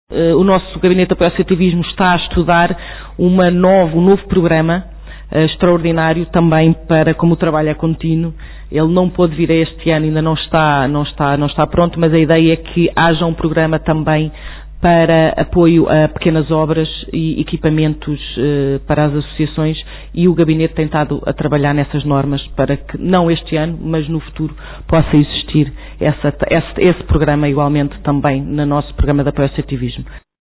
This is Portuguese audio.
O nosso Gabinete de Apoio ao Associativismo está a estudar um novo programa extraordinário também para, como o trabalho é contínuo, ele não pôde vir a este ano, ainda não está pronto, mas a ideia é que haja um programa também para apoio a pequenas obras e equipamentos para as associações, e o Gabinete tem estado a trabalhar nessas normas para que, não este ano, mas no futuro, possa existir esse programa igualmente também no nosso programa de apoio ao associativismo.